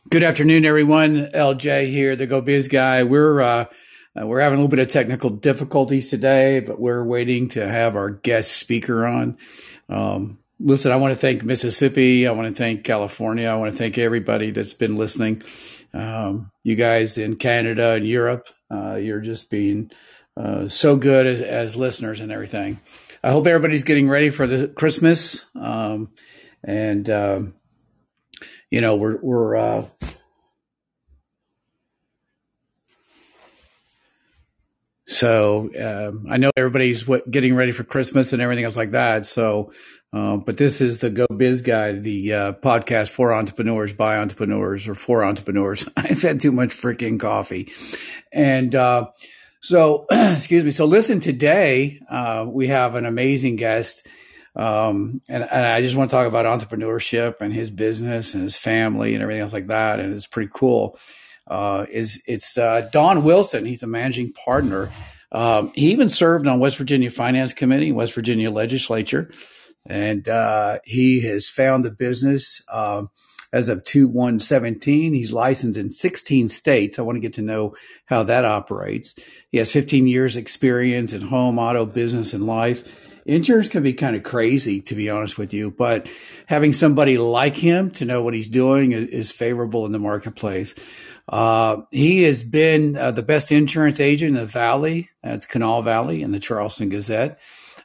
Good afternoon, everyone. LJ here, the Go Biz guy. We're having a little bit of technical difficulties today, but we're waiting to have our guest speaker on. Listen, I want to thank Mississippi. I want to thank California. I want to thank everybody that's been listening. You guys in Canada and Europe, you're just being so good as listeners and everything. I hope everybody's getting ready for the Christmas. And we're I know everybody's getting ready for Christmas and everything else like that. But this is the Go Biz Guy, the podcast for entrepreneurs, by entrepreneurs, or for entrepreneurs. I've had too much freaking coffee, and excuse me. So listen, today we have an amazing guest. And I just want to talk about entrepreneurship and his business and his family and everything else like that. And it's pretty cool. It's Don Wilson. He's a managing partner. He even served on West Virginia Finance Committee, West Virginia Legislature, and he has found the business as of 2/1/17. He's licensed in 16 states. I want to get to know how that operates. He has 15 years experience in home, auto, business, and life. Insurance can be kind of crazy, to be honest with you, but having somebody like him to know what he's doing is favorable in the marketplace. He has been the best insurance agent in the Valley. That's Kanawha Valley in the Charleston Gazette.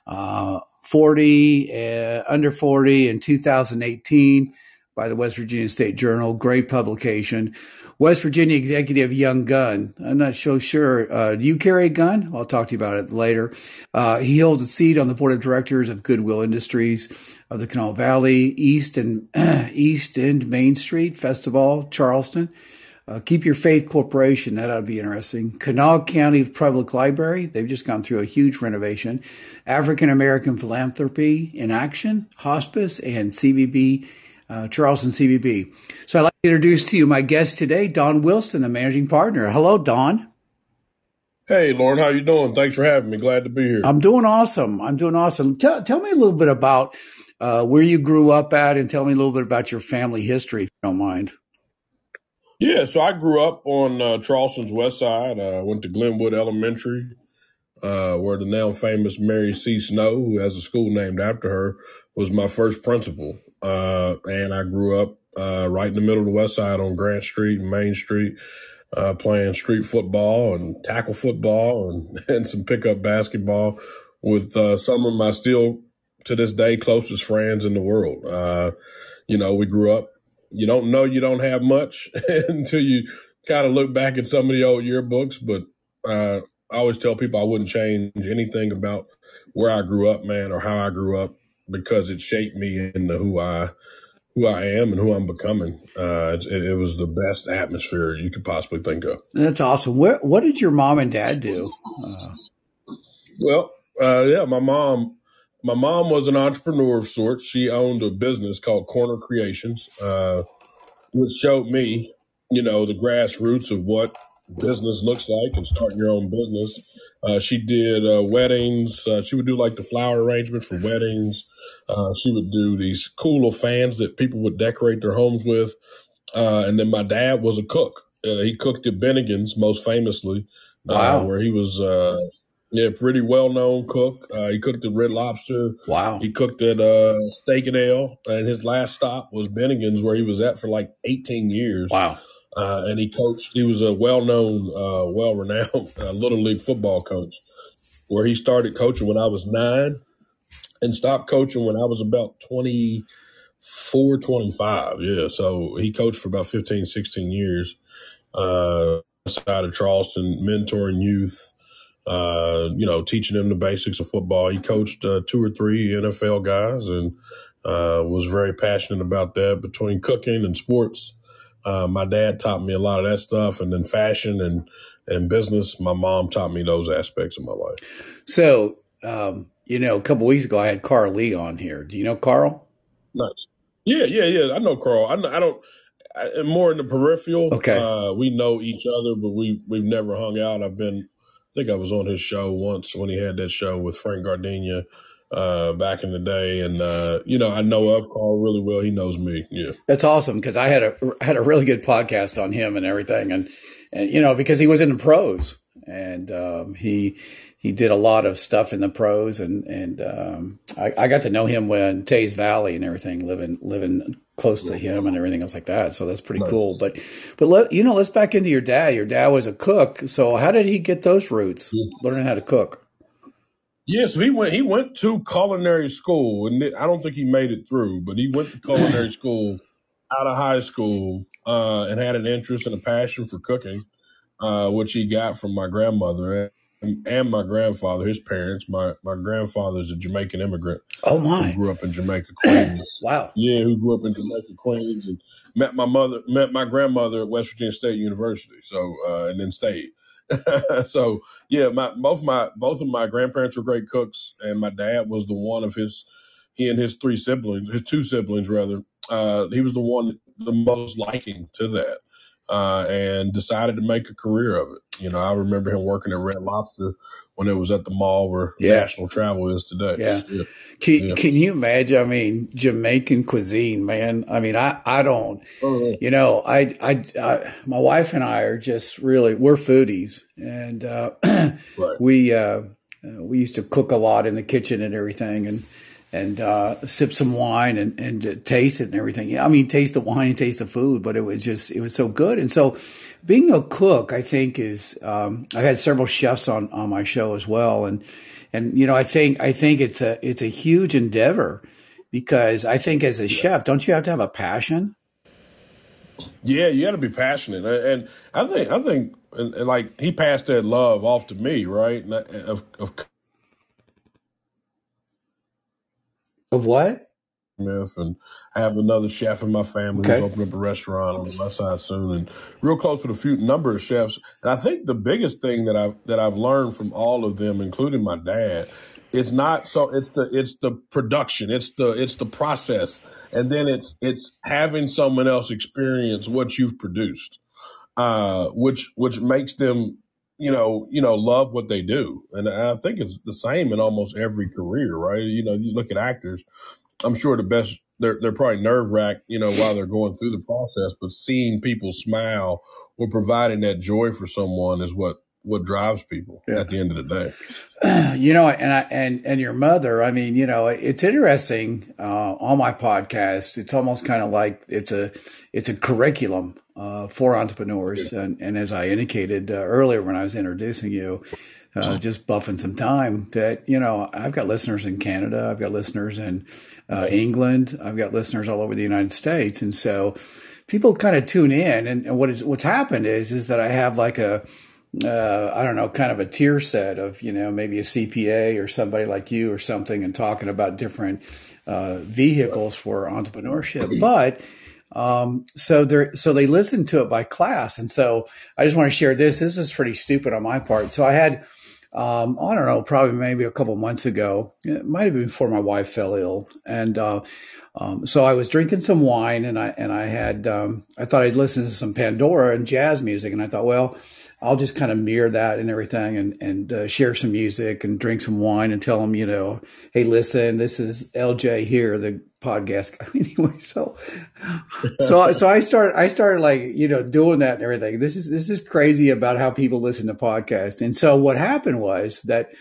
40, under 40 in 2018 by the West Virginia State Journal. Great publication. West Virginia executive Young Gun. I'm not so sure. Do you carry a gun? I'll talk to you about it later. He holds a seat on the board of directors of Goodwill Industries of the Kanawha Valley, East and Main Street Festival, Charleston. Keep Your Faith Corporation. That ought to be interesting. Kanawha County Public Library. They've just gone through a huge renovation. African American Philanthropy in Action, Hospice, and CVB, Charleston CVB. So I'd like to introduce to you my guest today, Don Wilson, the managing partner. Hello, Don. Hey, Lauren, how you doing? Thanks for having me. Glad to be here. I'm doing awesome. Tell me a little bit about where you grew up at, and tell me a little bit about your family history, if you don't mind. Yeah, so I grew up on Charleston's west side. Went to Glenwood Elementary, where the now famous Mary C. Snow, who has a school named after her, was my first principal. And I grew up right in the middle of the west side on Grant Street and Main Street, playing street football and tackle football and some pickup basketball with some of my still, to this day, closest friends in the world. We grew up. You don't know you don't have much until you kind of look back at some of the old yearbooks. But I always tell people I wouldn't change anything about where I grew up, man, or how I grew up, because it shaped me into who I am and who I'm becoming. It was the best atmosphere you could possibly think of. That's awesome. What did your mom and dad do? My mom was an entrepreneur of sorts. She owned a business called Corner Creations, which showed me, the grassroots of what business looks like and starting your own business. She did weddings. She would do like the flower arrangements for weddings. She would do these cool little fans that people would decorate their homes with. And then my dad was a cook. He cooked at Bennigan's most famously, Wow. where he was pretty well-known cook. He cooked at Red Lobster. Wow. He cooked at Steak and Ale, and his last stop was Bennigan's, where he was at for like 18 years. Wow. And he coached. He was a well-known, well-renowned Little League football coach, where he started coaching when I was 9 and stopped coaching when I was about 24, 25. Yeah, so he coached for about 15, 16 years outside of Charleston, mentoring youth, teaching them the basics of football. He coached 2 or 3 NFL guys and was very passionate about that between cooking and sports. My dad taught me a lot of that stuff, and then fashion and business. My mom taught me those aspects of my life. So, a couple weeks ago, I had Carl Lee on here. Do you know Carl? Nice. Yeah. I know Carl. I'm more in the peripheral. Okay. We know each other, but we've never hung out. I think I was on his show once when he had that show with Frank Gardenia back in the day. And, I know of Carl really well. He knows me. Yeah. That's awesome because I had a really good podcast on him and everything, and because he was in the pros, and he did a lot of stuff in the pros, and I got to know him when Tays Valley and everything, living close to him and everything else like that. So that's pretty cool. But let's back into your dad. Your dad was a cook. So how did he get those roots, learning how to cook? Yeah, so he went to culinary school, and I don't think he made it through, but he went to culinary school out of high school, and had an interest and a passion for cooking, which he got from my grandmother and my grandfather, his parents. My grandfather's a Jamaican immigrant. Oh my! Who grew up in Jamaica, Queens. Wow. Yeah, who grew up in Jamaica, Queens, and met my grandmother at West Virginia State University. So and then stayed. So yeah, both of my grandparents were great cooks, and my dad was he and his two siblings rather. He was the most liking to that, and decided to make a career of it. I remember him working at Red Lobster when it was at the mall where National Travel is today. Yeah. Can you imagine? I mean, Jamaican cuisine, man. I mean, I don't, my wife and I are just we're foodies, and Right. we used to cook a lot in the kitchen and everything, and sip some wine and taste it and everything. Yeah, I mean, taste the wine, taste the food, but it was so good. And so being a cook, I think is, I've had several chefs on my show as well. And I think it's a huge endeavor, because I think as a chef, don't you have to have a passion? Yeah, you got to be passionate, and I think, and like he passed that love off to me, right? Of what? Smith, and I have another chef in my family who's opening up a restaurant on the west side soon, and real close with a number of chefs. And I think the biggest thing that I've learned from all of them, including my dad, it's the production, it's the process, and then it's having someone else experience what you've produced, which makes them love what they do. And I think it's the same in almost every career, right? You look at actors. I'm sure they're probably nerve wracked, while they're going through the process, but seeing people smile or providing that joy for someone is what drives people at the end of the day. And your mother, I mean, it's interesting, on my podcast, it's almost kind of like it's a curriculum, for entrepreneurs. And as I indicated earlier when I was introducing you, just buffing some time, that, I've got listeners in Canada, I've got listeners in England, I've got listeners all over the United States. And so people kind of tune in, and what's happened is that I have like I don't know, kind of a tier set of, maybe a CPA or somebody like you or something, and talking about different vehicles for entrepreneurship. But so they listen to it by class. And so I just want to share this. This is pretty stupid on my part. So I had, I don't know, probably maybe a couple months ago, it might have been before my wife fell ill. And, so I was drinking some wine, and I had, I thought I'd listen to some Pandora and jazz music. And I thought, well, I'll just kind of mirror that and everything, and share some music and drink some wine and tell them, hey, listen, this is LJ here, the podcast guy. Anyway, so I started like, doing that and everything. This is crazy about how people listen to podcasts. And so what happened was that,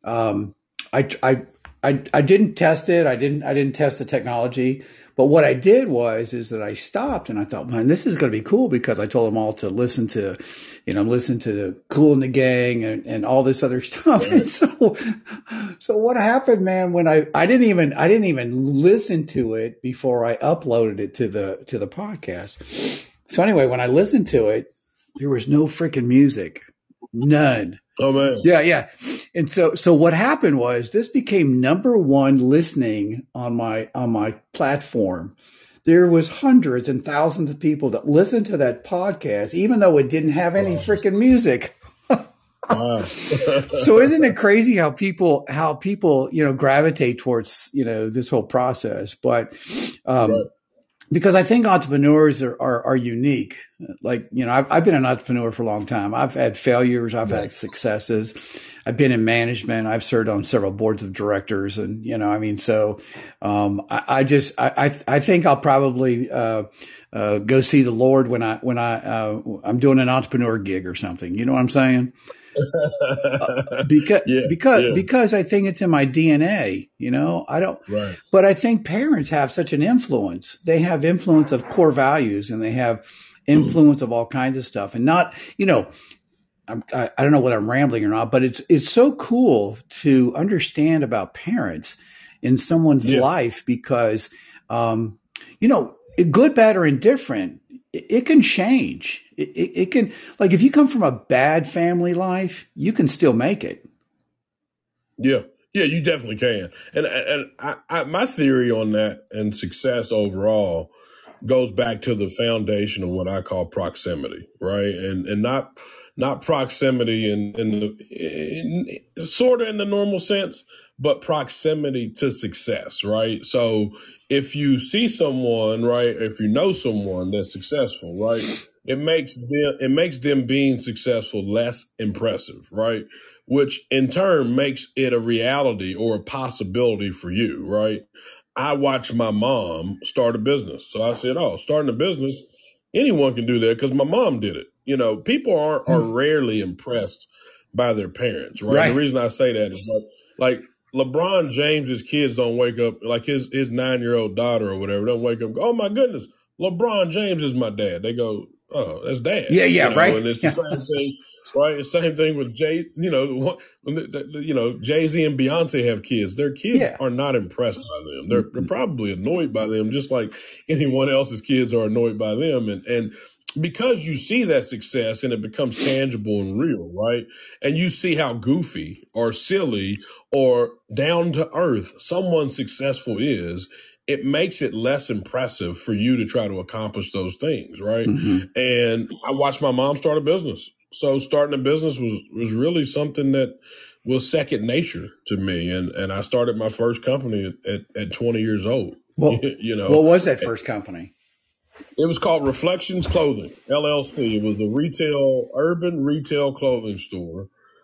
I didn't test it. I didn't test the technology. But what I did is that I stopped, and I thought, man, this is going to be cool, because I told them all to listen to Kool and the Gang and all this other stuff. And so what happened, man, when I didn't even listen to it before I uploaded it to the podcast. So anyway, when I listened to it, there was no freaking music, none. Oh man. Yeah. And so what happened was this became number one listening on my platform. There was hundreds and thousands of people that listened to that podcast, even though it didn't have any freaking music. Wow. So isn't it crazy how people gravitate towards, this whole process? But, Right. because I think entrepreneurs are unique. Like, I've been an entrepreneur for a long time. I've had failures. I've had successes. I've been in management. I've served on several boards of directors, and so I think I'll probably go see the Lord when I'm doing an entrepreneur gig or something. You know what I'm saying? Because Yeah, because yeah, because I think it's in my DNA. I don't, right. but I think parents have such an influence. They have influence of core values, and they have influence of all kinds of stuff. And not, I don't know whether I'm rambling or not, but it's so cool to understand about parents in someone's Yeah, life because, good, bad, or indifferent, it can change. It can, like, if you come from a bad family life, you can still make it. yeah, yeah. You definitely can. And my theory on that and success overall goes back to the foundation of what I call proximity, right? And not proximity in sort of in the normal sense, but proximity to success, right? So if you see someone, right, if you know someone that's successful, right, it makes them being successful less impressive, right? Which in turn makes it a reality or a possibility for you, right? I watched my mom start a business. So I said, oh, starting a business, anyone can do that because my mom did it. People are rarely impressed by their parents, right? And the Right. reason I say that is like LeBron James's kids don't wake up, like his 9-year-old daughter or whatever, don't wake up, oh my goodness, LeBron James is my dad. They go, oh, that's dad, Yeah. Yeah. and Right. it's the Yeah. same thing. Right, the same thing with Jay Z and Beyonce have kids. Their kids Yeah. are not impressed by them. They're probably annoyed by them, just like anyone else's kids are annoyed by them. And because you see that success and it becomes tangible and real, right? And you see how goofy or silly or down to earth someone successful is, it makes it less impressive for you to try to accomplish those things, right? Hmm. And I watched my mom start a business. So starting a business was really something that was second nature to me. And I started my first company at 20 years old. Well, you know, what was that first company? it was called Reflections Clothing, LLC. It was a urban retail clothing store.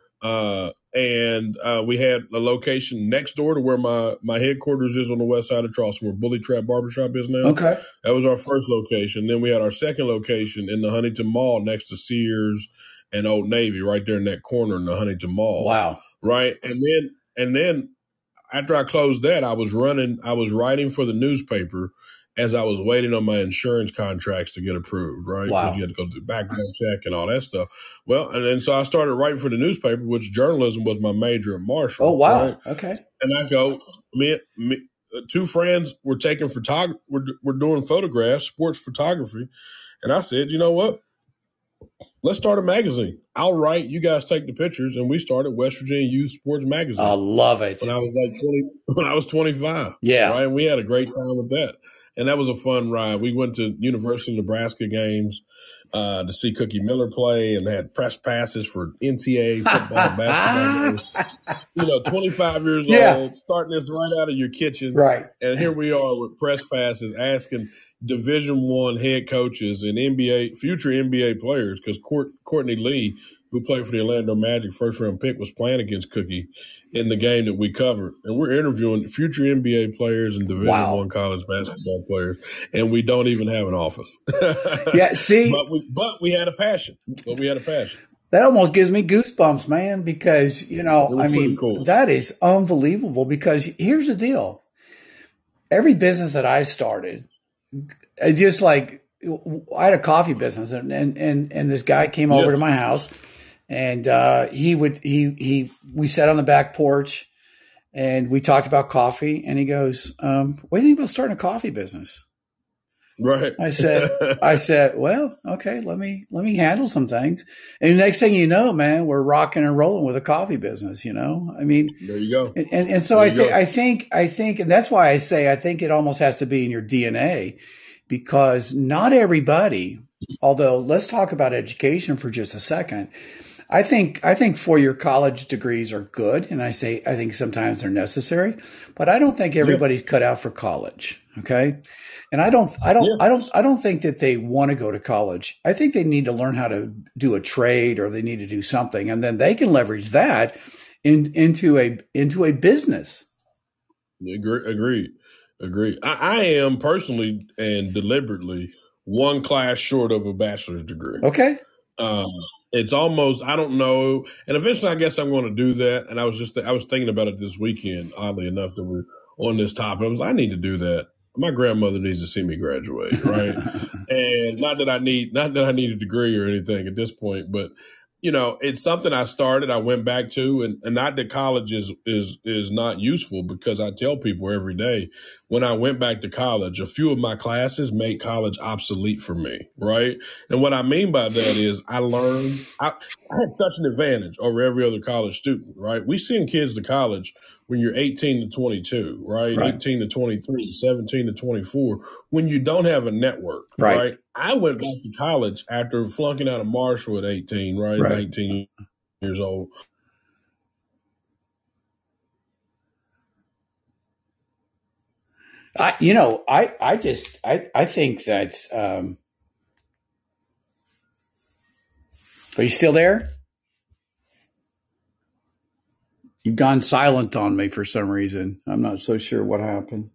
And we had a location next door to where my headquarters is on the west side of Charleston, where Bully Trap Barbershop is now. Okay. That was our first location. Then we had our second location in the Huntington Mall next to Sears and Old Navy, right there in that corner in the Huntington Mall. Wow. Right. And then after I closed that, I was writing for the newspaper as I was waiting on my insurance contracts to get approved, right? Because you Wow. had to go through the background check and all that stuff. Well, and then so I started writing for the newspaper, which journalism was my major at Oh, Marshall, right? wow. Okay. And I go, two friends were taking we're doing photographs, sports photography, and I said, you know what? Let's start a magazine. I'll write, you guys take the pictures, and we started West Virginia Youth Sports I Magazine love it. when I was like 20, when I was 25, Yeah. right? And we had a great time with that. And that was a fun ride. We went to University of Nebraska games to see Cookie Miller play and had press passes for NCAA football, basketball games. 25 years Yeah. old, starting this right out of your kitchen. Right. And here we are with press passes asking Division I head coaches and future NBA players, because Courtney Lee, who played for the Orlando Magic, first round pick, was playing against Cookie in the game that we covered. And we're interviewing future NBA players and Division I Wow. college basketball players, and we don't even have an office. Yeah. See, but we had a passion. that almost gives me goosebumps, man, because, It was pretty cool. that is unbelievable. Because here's the deal. Every business that I started, just like, I had a coffee business, and this guy came over to my house, and we sat on the back porch and we talked about coffee, and he goes, what do you think about starting a coffee business? Right. I said, well, okay, let me handle some things. And the next thing you know, man, we're rocking and rolling with a coffee business, There you go. And so I think, and that's why I say, I think it almost has to be in your DNA, because not everybody, although let's talk about education for just a second. I think 4-year college degrees are good, and I think sometimes they're necessary, but I don't think Yeah. everybody's cut out for college. Okay, and I don't think that they want to go to college. I think they need to learn how to do a trade, or they need to do something, and then they can leverage that into a business. Agreed. I am personally and deliberately one class short of a bachelor's degree. Okay. Um, it's almost, I don't know, and eventually I guess I'm going to do that. And I was thinking about it this weekend. Oddly enough, that we're on this topic, I need to do that. My grandmother needs to see me graduate, right? And not that I need a degree or anything at this point, but it's something I started, I went back to, and not that college is not useful, because I tell people every day, when I went back to college, a few of my classes made college obsolete for me, right? And what I mean by that is I had such an advantage over every other college student, right? We send kids to college when you're 18 to 22, right? Right. 18 to 23, 17 to 24, when you don't have a network, Right. right? I went back to college after flunking out of Marshall at 18, right? Right. 19 years old. I think that's, are you still there? You've gone silent on me for some reason. I'm not so sure what happened.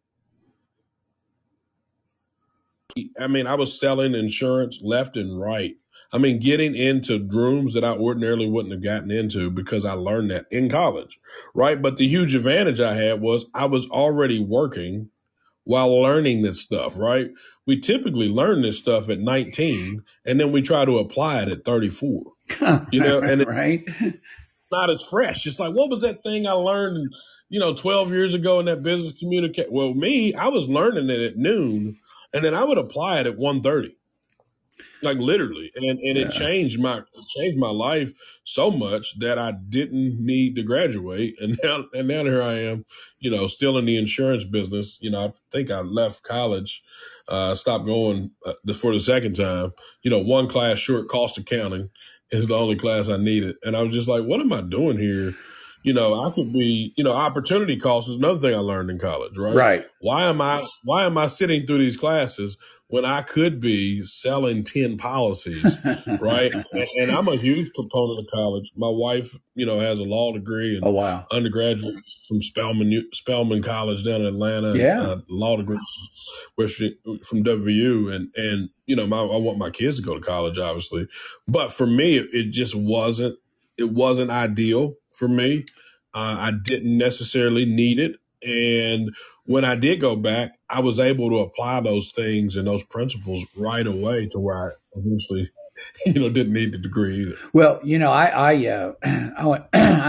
I mean, I was selling insurance left and right. I mean, getting into rooms that I ordinarily wouldn't have gotten into because I learned that in college, right? But the huge advantage I had was I was already working while learning this stuff, right? We typically learn this stuff at 19, and then we try to apply it at 34, and it's Right. not as fresh. It's like, what was that thing I learned, 12 years ago in that business communicate? Well, I was learning it at noon, and then I would apply it at 1:30. Like literally, and Yeah. it changed my life so much that I didn't need to graduate, and now here I am, still in the insurance business. I think I left college, stopped going for the second time. One class short, cost accounting is the only class I needed, and I was just like, what am I doing here? I could be, opportunity cost is another thing I learned in college, right? Right. Why am I sitting through these classes when I could be selling 10 policies, right? And I'm a huge proponent of college. My wife, has a law degree and Oh, wow. undergraduate from Spelman College down in Atlanta, Yeah. and law degree from WVU, and I want my kids to go to college, obviously, but for me, it just wasn't. It wasn't ideal for me. I didn't necessarily need it, and when I did go back, I was able to apply those things and those principles right away to where I eventually, didn't need the degree either. Well, I went,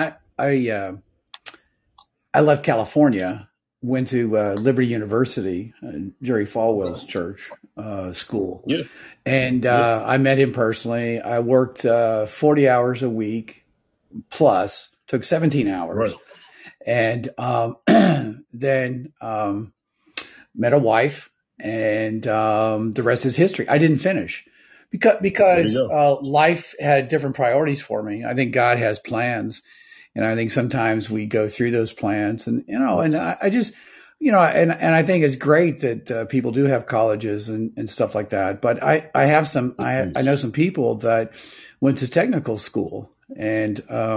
I left California, went to Liberty University, Jerry Falwell's church school, Yeah. and I met him personally. I worked 40 hours a week plus, took 17 hours, Right. and then met a wife, and the rest is history. I didn't finish because There you go. life had different priorities for me. I think God has plans, and I think sometimes we go through those plans, and and I just and I think it's great that people do have colleges and stuff like that. But I have some I know some people that went to technical school, and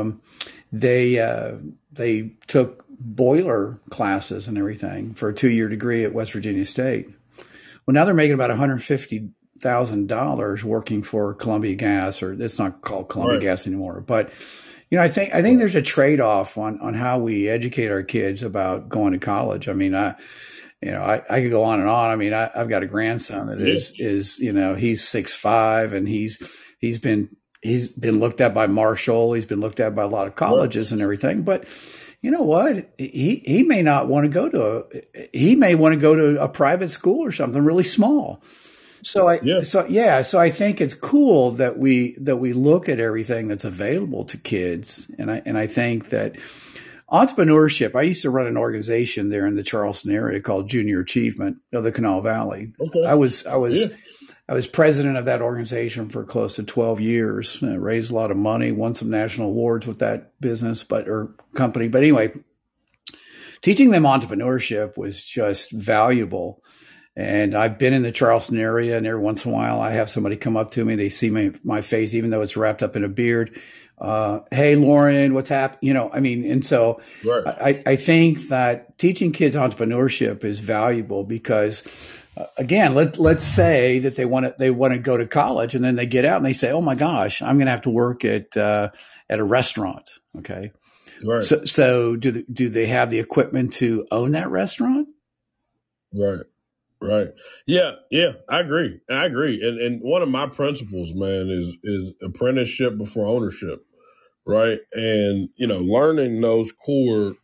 they took boiler classes and everything for a 2-year degree at West Virginia State. Well, now they're making about $150,000 working for Columbia Gas, or it's not called Columbia Right. Gas anymore. But I think there's a trade off on how we educate our kids about going to college. I mean, I could go on and on. I mean, I've got a grandson that Yeah. is he's 6'5", and he's been looked at by Marshall. He's been looked at by a lot of colleges and everything. But you know what? He may not want to go to he may want to go to a private school or something really small. So I think it's cool that we look at everything that's available to kids, and I think that entrepreneurship. I used to run an organization there in the Charleston area called Junior Achievement of the Canal Valley. Okay. I was Yeah. I was president of that organization for close to 12 years. I raised a lot of money, won some national awards with that business, or company. But anyway, teaching them entrepreneurship was just valuable. And I've been in the Charleston area, and every once in a while I have somebody come up to me. They see my face, even though it's wrapped up in a beard. Hey, Lauren, what's happening? And so right. I think that teaching kids entrepreneurship is valuable because, again, let's say that they want to go to college, and then they get out and they say, oh my gosh, I'm going to have to work at a restaurant. Okay. Right. So do they have the equipment to own that restaurant? Right. Right. Yeah. I agree. And one of my principles, man, is apprenticeship before ownership. Right. And, learning those core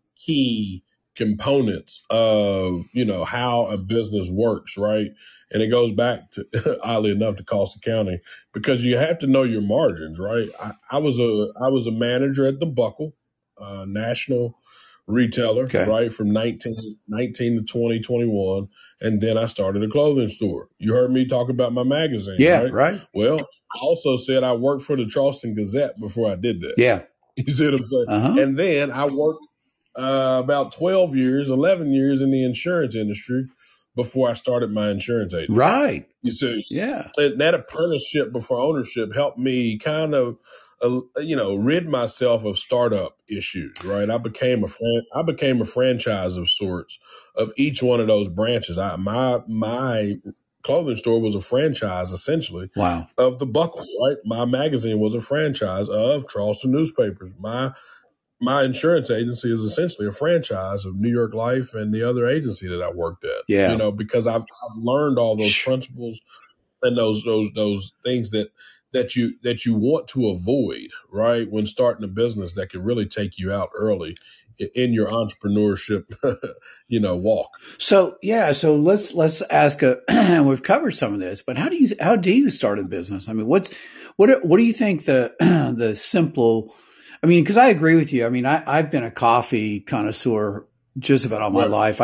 key components of, how a business works. Right. And it goes back to, oddly enough, to cost accounting, because you have to know your margins. Right. I was a manager at the Buckle, national retailer, okay. Right, from 19 to 2021. And then I started a clothing store. You heard me talk about my magazine, right? Well, I also said I worked for the Charleston Gazette before I did that. Yeah. You see what I'm saying? Uh-huh. And then I worked about 11 years in the insurance industry before I started my insurance agency. Right. You see? Yeah. And that apprenticeship before ownership helped me kind of rid myself of startup issues, right? I became a franchise of sorts of each one of those branches. My clothing store was a franchise, essentially. Wow. Of the Buckle, right? My magazine was a franchise of Charleston newspapers. My insurance agency is essentially a franchise of New York Life and the other agency that I worked at. Yeah. Because I've learned all those principles and those things that you want to avoid, right, when starting a business that can really take you out early in your entrepreneurship, walk. So let's ask. We've covered some of this, but how do you start a business? I mean, what do you think the simple? I mean, because I agree with you. I mean, I've been a coffee connoisseur just about all my life.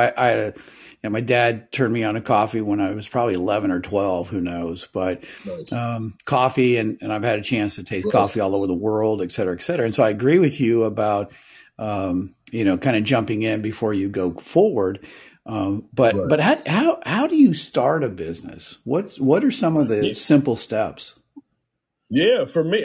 My dad turned me on to coffee when I was probably 11 or 12, who knows, but coffee, and I've had a chance to taste coffee all over the world, et cetera, et cetera. And so I agree with you about, kind of jumping in before you go forward. But how do you start a business? What are some of the simple steps? Yeah, for me,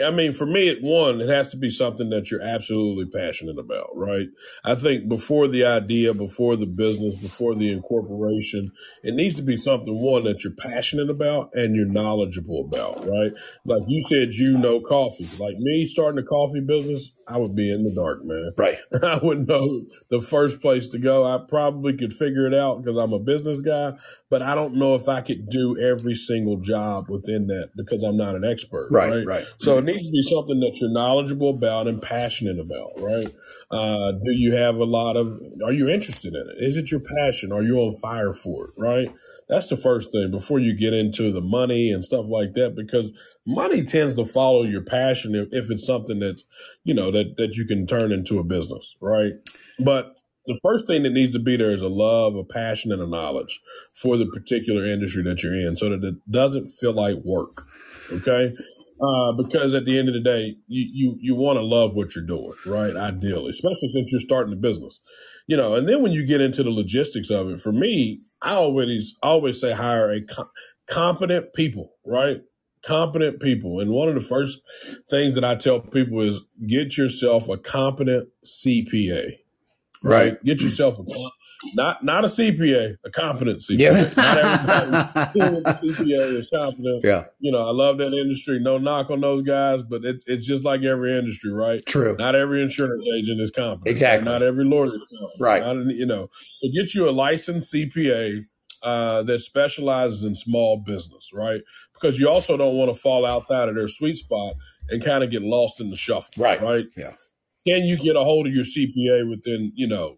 it has to be something that you're absolutely passionate about, right? I think before the idea, before the business, before the incorporation, it needs to be something, one, that you're passionate about and you're knowledgeable about, right? Like you said, coffee. Like me starting a coffee business, I would be in the dark, man. Right. I wouldn't know the first place to go. I probably could figure it out because I'm a business guy, but I don't know if I could do every single job within that because I'm not an expert, right? Right. So it needs to be something that you're knowledgeable about and passionate about, right? Do you have are you interested in it? Is it your passion? Are you on fire for it, right? That's the first thing before you get into the money and stuff like that, because money tends to follow your passion if it's something that's, that you can turn into a business, right? But the first thing that needs to be there is a love, a passion, and a knowledge for the particular industry that you're in so that it doesn't feel like work, okay? Because at the end of the day, you want to love what you're doing, right? Ideally, especially since you're starting a business, and then when you get into the logistics of it, for me, I always say hire competent people, right? Competent people. And one of the first things that I tell people is get yourself a competent CPA, right? Get yourself not a CPA, a competent CPA. Yeah. Not everybody CPA is competent. Yeah. I love that industry. No knock on those guys, but it's just like every industry, right? True. Not every insurance agent is competent. Exactly. Not every lawyer is competent. Right. So get you a licensed CPA that specializes in small business, right? Because you also don't want to fall outside of their sweet spot and kind of get lost in the shuffle, right? Yeah. Can you get a hold of your CPA within,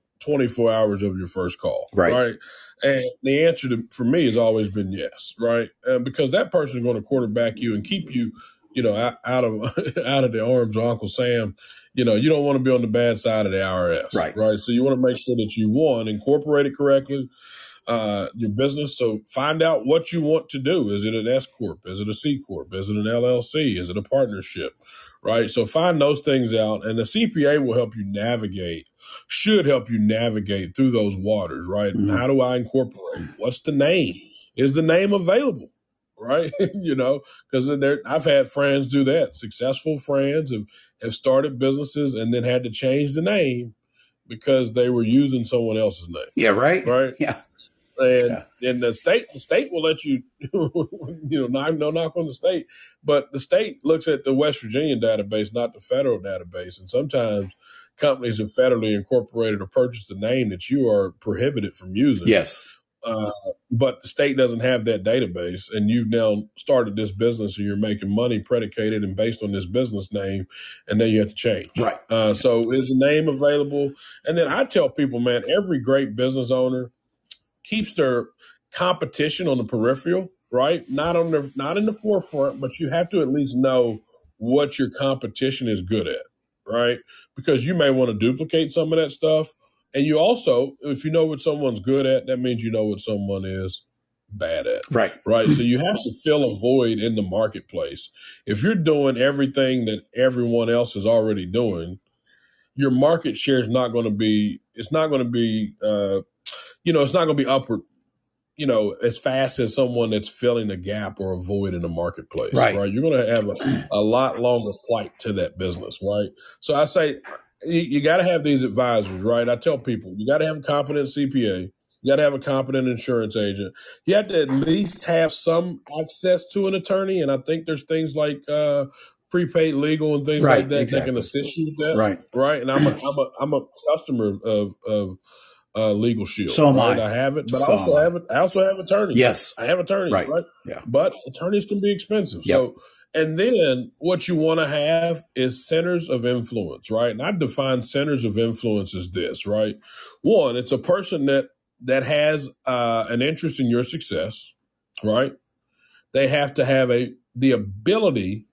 24 hours of your first call, right? And the answer for me has always been yes, right? Because that person is going to quarterback you and keep you, out of the arms of Uncle Sam. You don't want to be on the bad side of the IRS, right? So you want to make sure that you, one, incorporate it correctly. your business. So find out what you want to do. Is it an S corp? Is it a C corp? Is it an LLC? Is it a partnership? Right. So find those things out, and the CPA will help you navigate. Should help you navigate through those waters. Right. Mhm. How do I incorporate? What's the name? Is the name available? Right. Because I've had friends do that. Successful friends have started businesses and then had to change the name because they were using someone else's name. Yeah. Right. Right. Yeah. And the state will let you, no knock on the state, but the state looks at the West Virginia database, not the federal database. And sometimes companies have federally incorporated or purchased a name that you are prohibited from using. Yes. But the state doesn't have that database, and you've now started this business and you're making money predicated and based on this business name, and then you have to change. Right. So is the name available? And then I tell people, man, every great business owner keeps their competition on the peripheral, right? Not in the forefront, but you have to at least know what your competition is good at, right? Because you may want to duplicate some of that stuff. And you also, if you know what someone's good at, that means you know what someone is bad at. Right. Right. So you have to fill a void in the marketplace. If you're doing everything that everyone else is already doing, your market share is not going to be, it's not going to be upward, as fast as someone that's filling a gap or a void in the marketplace, Right. You're going to have a lot longer flight to that business, right? So I say you got to have these advisors, right? I tell people you got to have a competent CPA. You got to have a competent insurance agent. You have to at least have some access to an attorney. And I think there's things like prepaid legal and things like that that can assist you with that. Right. And I'm a customer of Legal Shield. So am I. I have it, but I also have attorneys. Yes. I have attorneys, right? Yeah. But attorneys can be expensive. Yep. So, and then what you want to have is centers of influence, right? And I define centers of influence as this, right? One, it's a person that has an interest in your success, right? They have to have the ability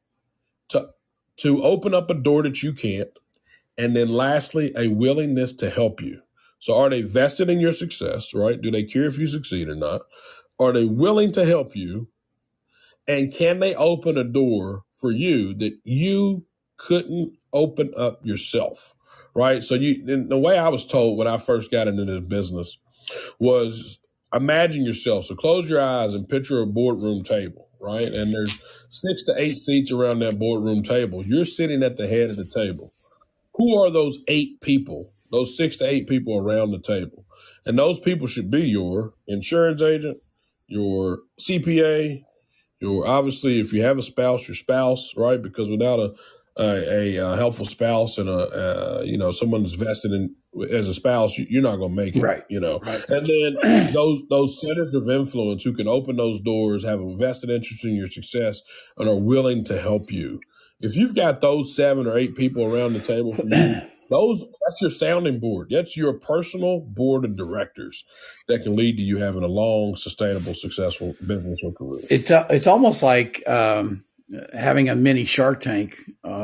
to open up a door that you can't. And then lastly, a willingness to help you. So are they vested in your success, right? Do they care if you succeed or not? Are they willing to help you? And can they open a door for you that you couldn't open up yourself, right? So the way I was told when I first got into this business was imagine yourself. So close your eyes and picture a boardroom table, right? And there's 6 to 8 seats around that boardroom table. You're sitting at the head of the table. Who are those 8 people, those 6 to 8 people around the table? And those people should be your insurance agent, your CPA, obviously, if you have a spouse, your spouse, right? Because without a helpful spouse and someone that's vested in as a spouse, you're not going to make it, right? Right. And then those centers of influence who can open those doors, have a vested interest in your success, and are willing to help you. If you've got those 7 or 8 people around the table for you, that's your sounding board. That's your personal board of directors that can lead to you having a long, sustainable, successful business or career. It's almost like having a mini Shark Tank.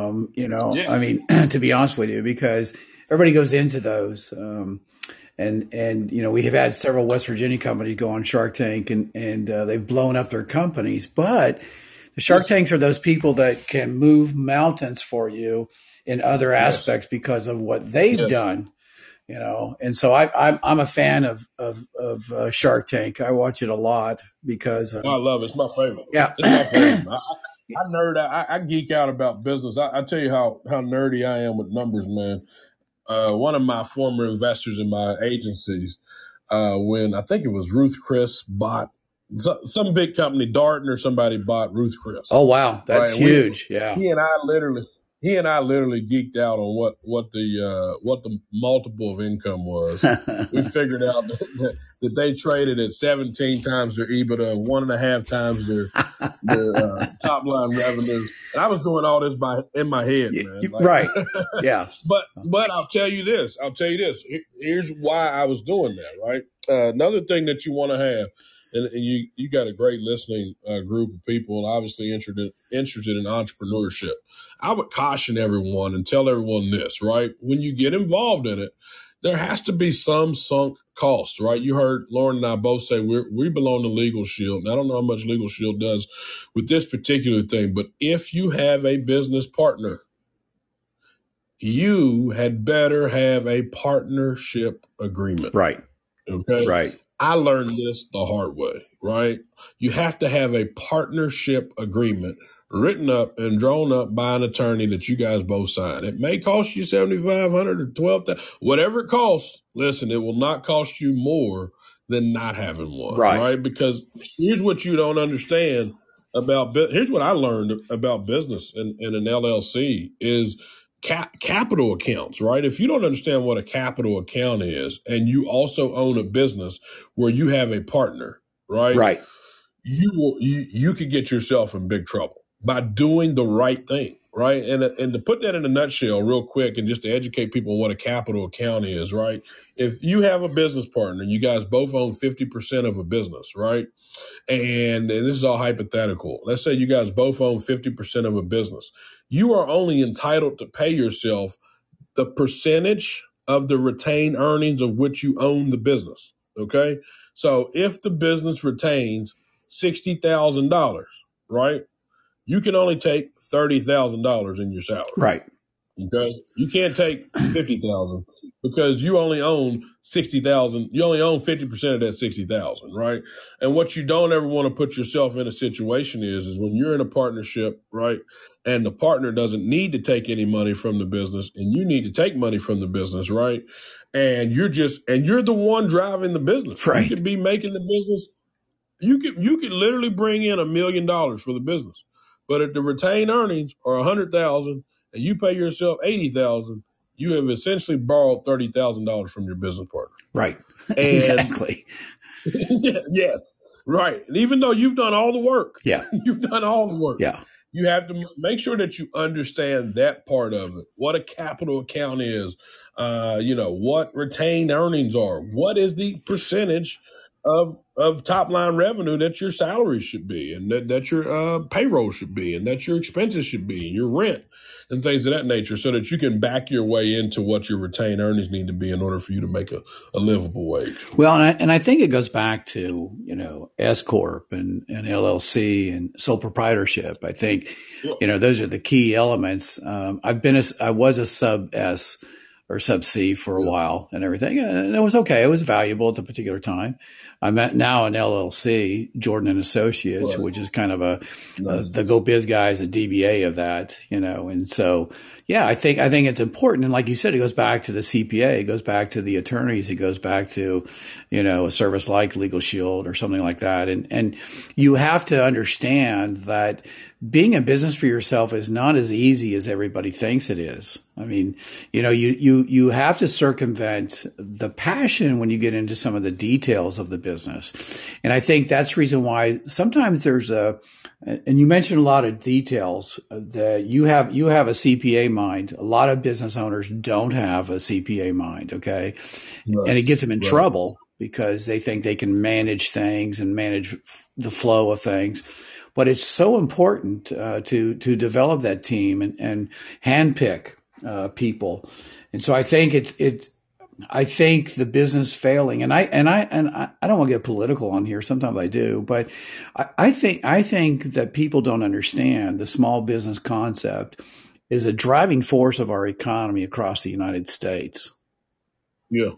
I mean, to be honest with you, because everybody goes into those. And we have had several West Virginia companies go on Shark Tank, and they've blown up their companies, but the Shark Tanks are those people that can move mountains for you in other aspects because of what they've done, And so I'm a fan of Shark Tank. I watch it a lot because I love it. It's my favorite. Yeah, it's my favorite. I nerd out. I geek out about business. I tell you how nerdy I am with numbers, man. One of my former investors in my agencies, when I think it was Ruth Chris bought some big company, Darden or somebody bought Ruth Chris. Oh wow, that's huge! He and I literally geeked out on what the multiple of income was. We figured out that they traded at 17 times their EBITDA, 1.5 times their top line revenues. And I was doing all this in my head, man. Right? Yeah. But I'll tell you this. Here's why I was doing that. Right. Another thing that you want to have. And you got a great listening group of people, and obviously interested in entrepreneurship. I would caution everyone and tell everyone this, right? When you get involved in it, there has to be some sunk costs, right? You heard Lauren and I both say we belong to Legal Shield. And I don't know how much Legal Shield does with this particular thing, but if you have a business partner, you had better have a partnership agreement. Right. Okay. Right. I learned this the hard way, right? You have to have a partnership agreement written up and drawn up by an attorney that you guys both sign. It may cost you $7,500 or $12,000, whatever it costs. Listen, it will not cost you more than not having one, right? Because here's what you don't understand about. Here's what I learned about business in an LLC is capital accounts, right? If you don't understand what a capital account is, and you also own a business where you have a partner, right? You could get yourself in big trouble by doing the right thing, right? And to put that in a nutshell real quick and just to educate people on what a capital account is, right? If you have a business partner, you guys both own 50% of a business, right? And this is all hypothetical. Let's say you guys both own 50% of a business. You are only entitled to pay yourself the percentage of the retained earnings of which you own the business, okay? So if the business retains $60,000, right? You can only take $30,000 in your salary. Right. Okay. You can't take $50,000 because you only own $60,000. You only own 50% of that $60,000, right? And what you don't ever want to put yourself in a situation is when you're in a partnership, right? And the partner doesn't need to take any money from the business and you need to take money from the business, right? And you're the one driving the business. Right. You could be making the business. You could literally bring in $1 million for the business. But if the retained earnings are $100,000 and you pay yourself $80,000, you have essentially borrowed $30,000 from your business partner. Right. Exactly. Yeah. Right. And even though you've done all the work, you've done all the work. Yeah. You have to make sure that you understand that part of it. What a capital account is, what retained earnings are. What is the percentage of top line revenue that your salary should be and that your payroll should be and that your expenses should be, your rent and things of that nature, so that you can back your way into what your retained earnings need to be in order for you to make a livable wage. Well, and I think it goes back to, S Corp and LLC and sole proprietorship. I think, those are the key elements. I was a sub S or sub C for a while and everything. And it was okay. It was valuable at the particular time. I'm now an LLC, Jordan and Associates, which is kind of the Go Biz guys, a DBA of that, and so, yeah, I think it's important. And like you said, it goes back to the CPA, it goes back to the attorneys, it goes back to, a service like Legal Shield or something like that. And you have to understand that being in business for yourself is not as easy as everybody thinks it is. I mean, you have to circumvent the passion when you get into some of the details of the business. And I think that's the reason why sometimes and you mentioned a lot of details that you have a CPA mind. A lot of business owners don't have a CPA mind. Okay. Right. And it gets them in trouble because they think they can manage things and manage the flow of things. But it's so important to develop that team and handpick people. And so I think I think the business failing, and I don't want to get political on here. Sometimes I do, but I think that people don't understand the small business concept is a driving force of our economy across the United States. Yeah.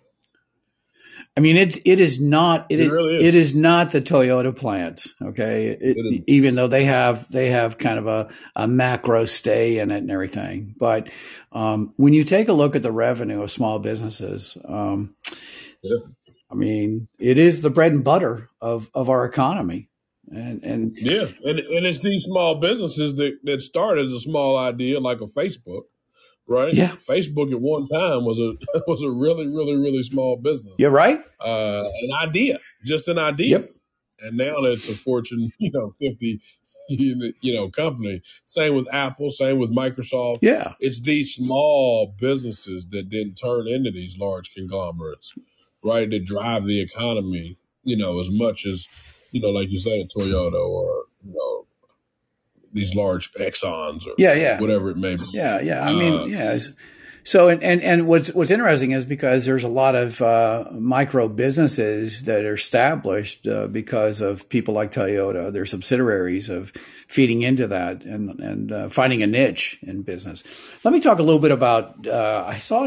I mean, it is not the Toyota plant, okay? Even though they have kind of a macro stay in it and everything, but when you take a look at the revenue of small businesses, I mean, it is the bread and butter of our economy, and it's these small businesses that started as a small idea like a Facebook. Right. Yeah. Facebook at one time was a really, really, really small business. You're right. Just an idea. Yep. And now it's a Fortune, 50, company. Same with Apple. Same with Microsoft. Yeah. It's these small businesses that then turn into these large conglomerates, right? That drive the economy, as much as, like you say, Toyota or, these large Exxons or whatever it may be. Yeah. I mean, So, and what's interesting is because there's a lot of micro businesses that are established because of people like Toyota, their subsidiaries of feeding into that and finding a niche in business. Let me talk a little bit about. I saw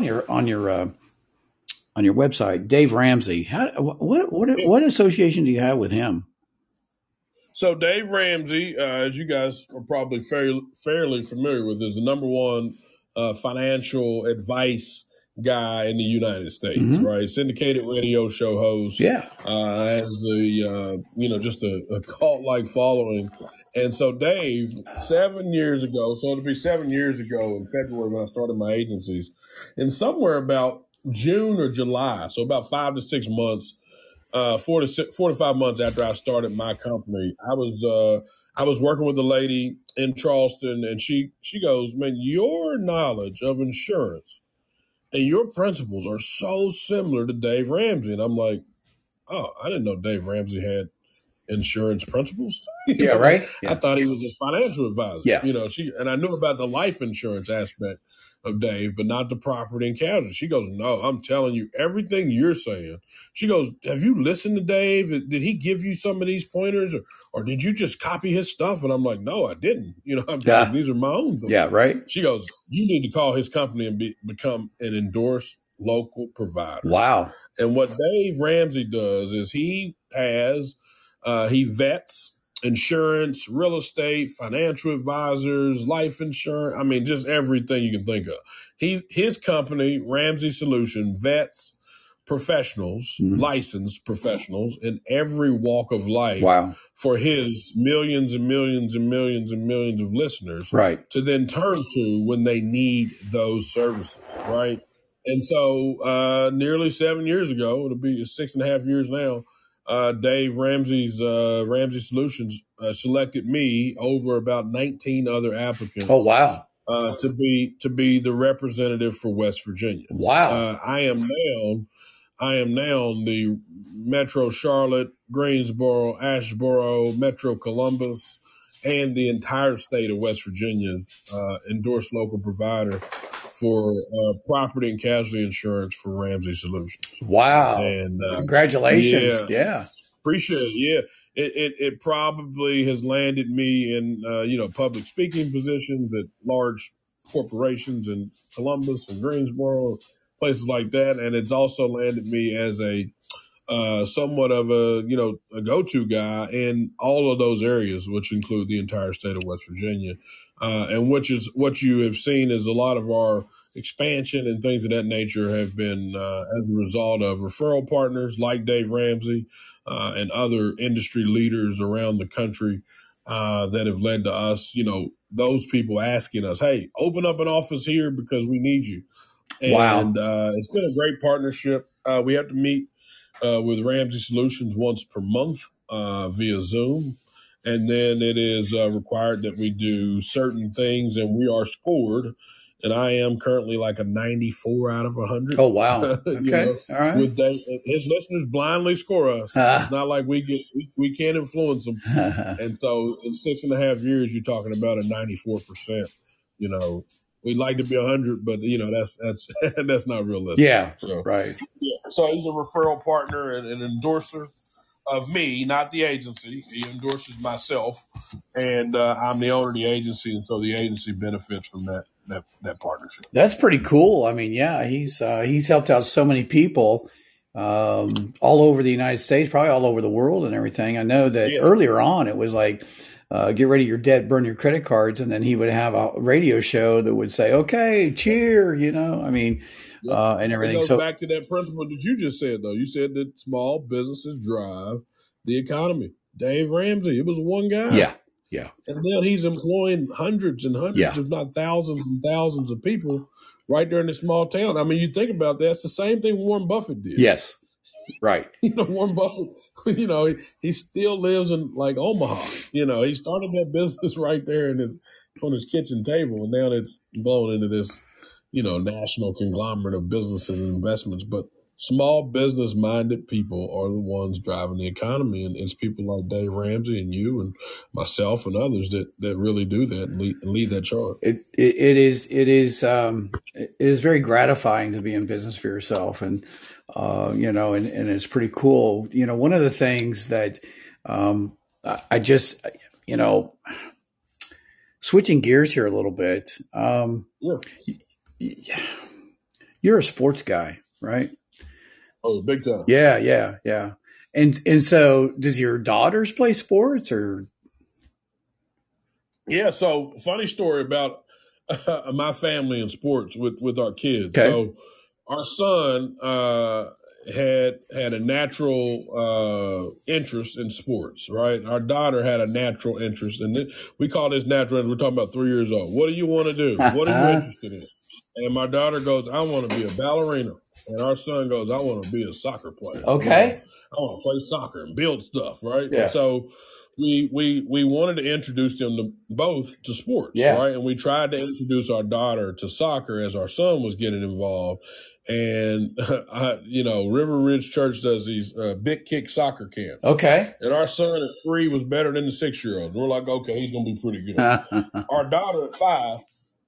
on your website, Dave Ramsey. What association do you have with him? So Dave Ramsey, as you guys are probably fairly familiar with, is the number one financial advice guy in the United States, Mm-hmm. right? Syndicated radio show host, Yeah. has just a cult like following. And so Dave, 7 years ago, so it'll be 7 years ago in February when I started my agencies, and somewhere about June or July, so about 5 to 6 months, 4 to 5 months after I started my company, I was working with a lady in Charleston, and she goes, "Man, your knowledge of insurance and your principles are so similar to Dave Ramsey." And I'm like, "Oh, I didn't know Dave Ramsey had insurance principles." Yeah. Right. I Yeah. thought he was a financial advisor. Yeah. And I knew about the life insurance aspect of Dave, but not the property and casualty. She goes, "No, I'm telling you everything you're saying." She goes, "Have you listened to Dave? Did he give you some of these pointers, or did you just copy his stuff?" And I'm like, "No, I didn't. I'm like, Yeah. these are my own things." Yeah. Right. She goes, "You need to call his company and become an endorsed local provider." Wow. And what Dave Ramsey does is he vets insurance, real estate, financial advisors, life insurance. I mean, just everything you can think of. His company, Ramsey Solution, vets professionals, Mhm. licensed professionals in every walk of life Wow. for his millions and millions and millions and millions of listeners Right. to then turn to when they need those services, right? And so, nearly 7 years ago, it'll be 6.5 years now. Dave Ramsey's Ramsey Solutions selected me over about 19 other Oh, applicants wow. to be the representative for West Virginia. Wow. I am now the Metro Charlotte, Greensboro, Asheboro, Metro Columbus, and the entire state of West Virginia's endorsed local provider for property and casualty insurance for Ramsey Solutions. Wow. And Congratulations. yeah, Yeah. appreciate it. Yeah, it probably has landed me in public speaking positions at large corporations in Columbus and Greensboro, places like that, and it's also landed me as a somewhat of a go-to guy in all of those areas, which include the entire state of West Virginia, and which is what you have seen is a lot of our expansion and things of that nature have been as a result of referral partners like Dave Ramsey and other industry leaders around the country that have led to us, those people asking us, "Hey, open up an office here because we need you." Wow. And it's been a great partnership. We have to meet with Ramsey Solutions once per month via Zoom. And then it is required that we do certain things, and we are scored. And I am currently like a 94 out of 100. Oh, wow. Okay. All right. With his listeners blindly score us. It's not like we can't influence them. And so in 6.5 years, you're talking about a 94%. We'd like to be 100, but that's that's not realistic. Yeah. So Right. yeah. So he's a referral partner and an endorser of me, not the agency. He endorses myself, and I'm the owner of the agency, and so the agency benefits from that partnership. That's pretty cool. I mean, yeah, he's helped out so many people all over the United States, probably all over the world, and everything. I know that Yeah. earlier on it was like, get rid of your debt, burn your credit cards, and then he would have a radio show that would say, "Okay, cheer," I mean, Yep. and It everything. goes So back to that principle that you just said, though. You said that small businesses drive the economy. Dave Ramsey, it was one guy. yeah, yeah, And then he's employing hundreds and hundreds, yeah, if not thousands and thousands of people right there in this small town. I mean, you think about that. It's the same thing Warren Buffett did. yes, right, Warren Buffett, he still lives in like Omaha. He started that business right there on his kitchen table, and now it's blown into this, national conglomerate of businesses and investments. But small business minded people are the ones driving the economy, and it's people like Dave Ramsey and you and myself and others that really do that and lead that charge. It is very gratifying to be in business for yourself, and and it's pretty cool. One of the things that I just switching gears here a little bit. Yeah. You're a sports guy, right? Oh, big time. Yeah. And so, does your daughters play sports or? Yeah. So, funny story about my family and sports with our kids. Okay. So, our son had a natural interest in sports, right? Our daughter had a natural interest, and we call this natural. We're talking about 3 years old. What do you want to do? What are you interested in? And my daughter goes, I want to be a ballerina. And our son goes, I want to be a soccer player. Okay. I want to play soccer and build stuff, right? Yeah. And so we wanted to introduce them both to sports, right? And we tried to introduce our daughter to soccer as our son was getting involved. And, River Ridge Church does these big kick soccer camps. Okay. And our son at 3 was better than the 6-year-old. And we're like, okay, he's going to be pretty good. Our daughter at 5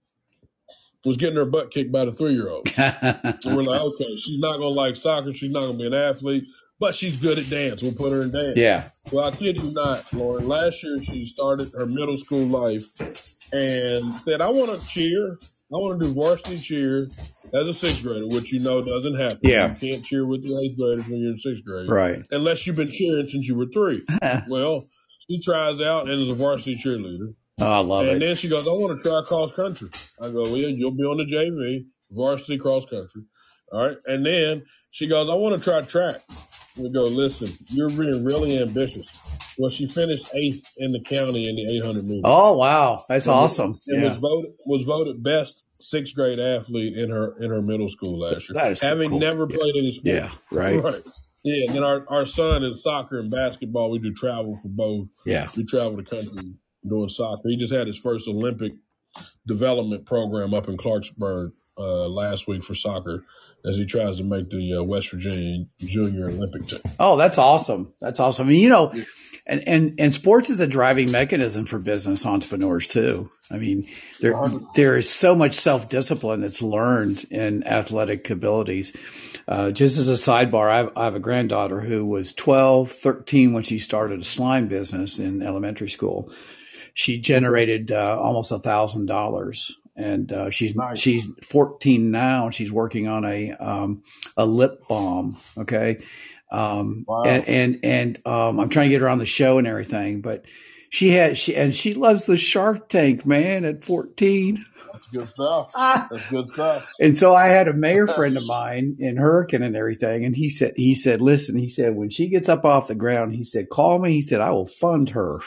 was getting her butt kicked by the 3-year-old. And we're like, okay, she's not going to like soccer. She's not going to be an athlete, but she's good at dance. We'll put her in dance. Yeah. Well, I kid you not, Lauren. Last year, she started her middle school life and said, I want to cheer. I want to do varsity cheer as a 6th grader, which doesn't happen. Yeah. You can't cheer with the 8th graders when you're in 6th grade. Right. Unless you've been cheering since you were 3. Well, she tries out and is a varsity cheerleader. Oh, I love it. And then she goes, I want to try cross country. I go, well, you'll be on the JV, varsity cross country. All right. And then she goes, I want to try track. We go, listen, you're being really ambitious. Well, she finished 8th in the county in the 800 meters. Oh, wow. That's awesome. And was voted best 6th grade athlete in her middle school last year. That is so having cool. never played any sport. Yeah, right. Right. Yeah, and then our son in soccer and basketball, we do travel for both. Yeah. We travel the country doing soccer. He just had his first Olympic development program up in Clarksburg last week for soccer as he tries to make the West Virginia Junior Olympic team. Oh, that's awesome. That's awesome. I mean, and sports is a driving mechanism for business entrepreneurs too. I mean, there is so much self-discipline that's learned in athletic abilities. Just as a sidebar, I have a granddaughter who was 12, 13 when she started a slime business in elementary school. She generated almost $1,000, and she's 14 now, and she's working on a lip balm. Okay, wow. and I'm trying to get her on the show and everything, but she loves the Shark Tank, man. At 14. That's good stuff. That's good stuff. And so I had a mayor friend of mine in Hurricane and everything, and he said, listen, he said, when she gets up off the ground, he said, call me. He said, I will fund her.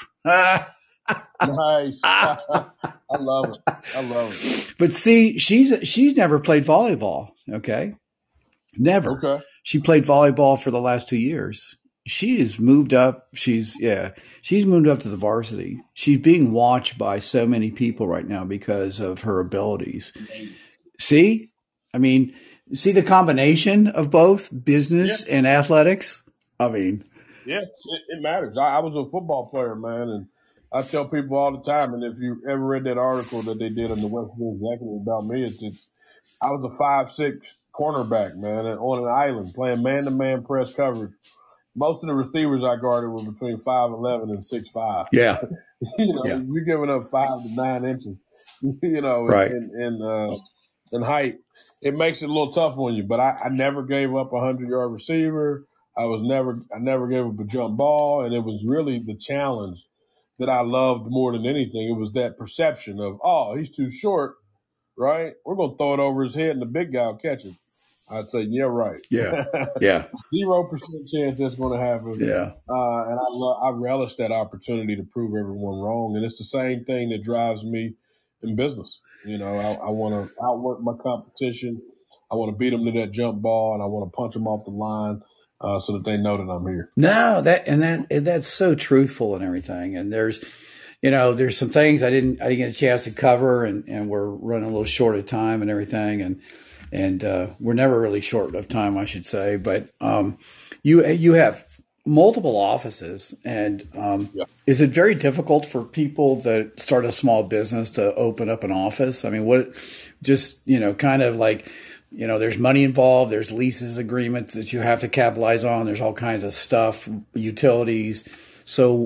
Nice. I love it. But see, she's never played volleyball. Okay. Never. Okay. She played volleyball for the last 2 years. She has moved up. She's moved up to the varsity. She's being watched by so many people right now because of her abilities. See, I mean, see the combination of both business and athletics. I mean, yeah, it matters. I was a football player, man, and I tell people all the time. And if you ever read that article that they did in the West Virginia Executive about me, it's I was a 5'6" cornerback, man, on an island playing man-to-man press coverage. Most of the receivers I guarded were between 5'11" and 6'5". Yeah. You're giving up 5 to 9 inches, right. in height. It makes it a little tough on you. But I never gave up a 100-yard receiver. I never gave up a jump ball. And it was really the challenge that I loved more than anything. It was that perception of, oh, he's too short, right? We're going to throw it over his head and the big guy will catch it. I'd say, yeah, right. Yeah. Yeah. 0% chance that's going to happen. Yeah. And I relish that opportunity to prove everyone wrong. And it's the same thing that drives me in business. I want to outwork my competition. I want to beat them to that jump ball, and I want to punch them off the line so that they know that I'm here. No, that's so truthful and everything. And there's some things I didn't get a chance to cover, and we're running a little short of time and everything. And and we're never really short of time, I should say. But you have multiple offices, and Yeah. is it very difficult for people that start a small business to open up an office? I mean, what just kind of like there's money involved, there's leases agreements that you have to capitalize on, there's all kinds of stuff, utilities. So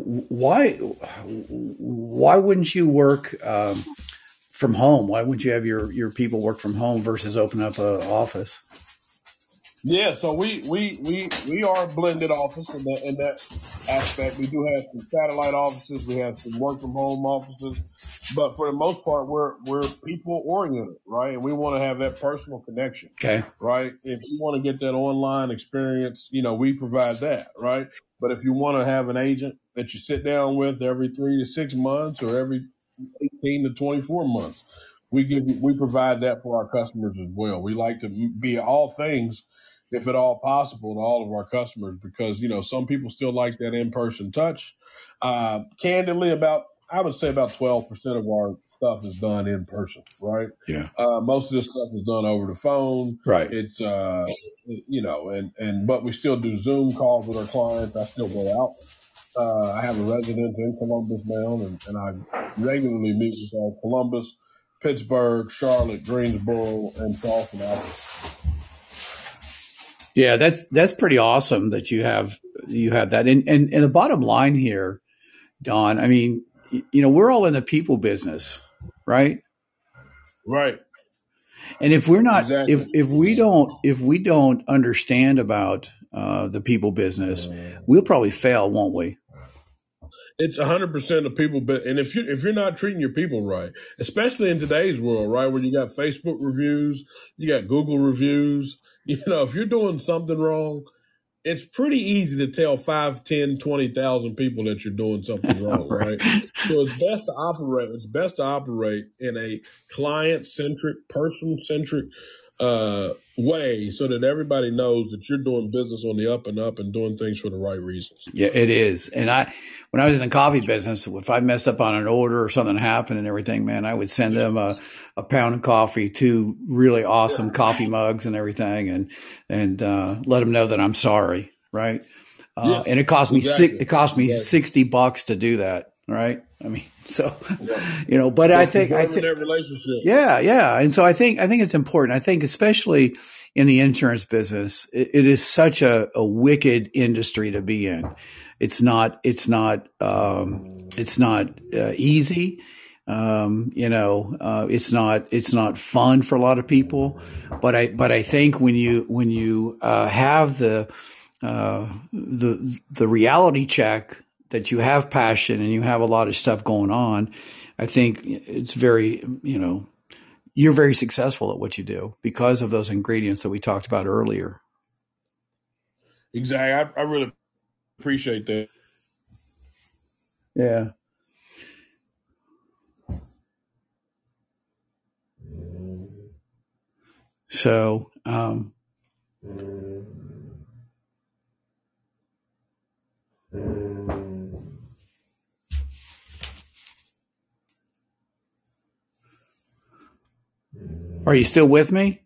why wouldn't you work from home? Why wouldn't you have your people work from home versus open up an office? Yeah, so we are a blended office in that aspect. We do have some satellite offices, we have some work from home offices, but for the most part, we're people oriented, right? And we want to have that personal connection, Okay. right? If you want to get that online experience, we provide that, right? But if you want to have an agent that you sit down with every 3 to 6 months or every 18 to 24 months, we provide that for our customers as well. We like to be all things, if at all possible, to all of our customers, because some people still like that in-person touch. Candidly, I would say about 12% of our stuff is done in person, right? Yeah. Most of this stuff is done over the phone. Right. It's but we still do Zoom calls with our clients. I still go out. I have a residence in Columbus now, and I regularly meet with Columbus, Pittsburgh, Charlotte, Greensboro, and Charleston. Yeah, that's pretty awesome that you have that. And the bottom line here, Don, I mean, we're all in the people business, right? Right. And if we're not, Exactly. if we don't understand about the people business, we'll probably fail, won't we? It's 100% of people, and if you're not treating your people right, especially in today's world, right, where you got Facebook reviews, you got Google reviews, if you're doing something wrong, it's pretty easy to tell 5, 10, 20,000 people that you're doing something wrong, right? So it's best to operate in a client-centric, person-centric way, so that everybody knows that you're doing business on the up and up and doing things for the right reasons. Yeah, it is. And when I was in the coffee business, if I messed up on an order or something happened and everything, man, I would send them a pound of coffee, 2 really awesome coffee mugs and everything, and let them know that I'm sorry. Right. And it cost me $60 to do that. Right. I mean, so, but I think that relationship. Yeah. And so I think it's important. I think especially in the insurance business, it is such a wicked industry to be in. It's not easy. It's not fun for a lot of people, but I think when you have the reality check that you have passion and you have a lot of stuff going on, I think it's very, you're very successful at what you do because of those ingredients that we talked about earlier. Exactly. I really appreciate that. Yeah. So, are you still with me?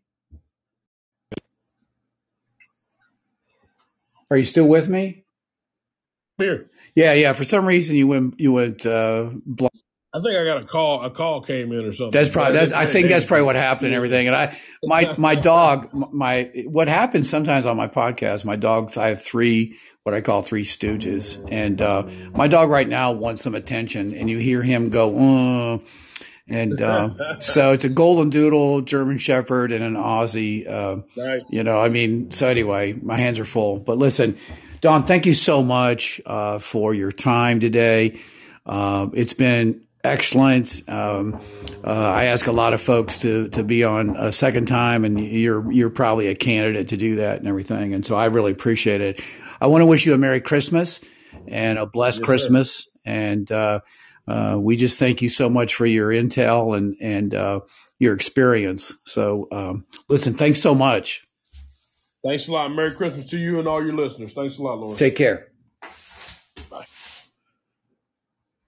Are you still with me? Here. Yeah. For some reason, you went blank. I think I got a call. A call came in or something. I think that's probably what happened and everything. And my dog, what happens sometimes on my podcast, my dogs, I have what I call 3 stooges. And my dog right now wants some attention, and you hear him go, and so it's a golden doodle, German Shepherd, and an Aussie. Right. So anyway, my hands are full. But listen, Don, thank you so much for your time today. It's been excellent. I ask a lot of folks to be on a second time, and you're probably a candidate to do that and everything. And so I really appreciate it. I want to wish you a Merry Christmas and a blessed Christmas. Sir. And we just thank you so much for your intel and your experience. So listen, thanks so much. Thanks a lot. Merry Christmas to you and all your listeners. Thanks a lot, Lord. Take care.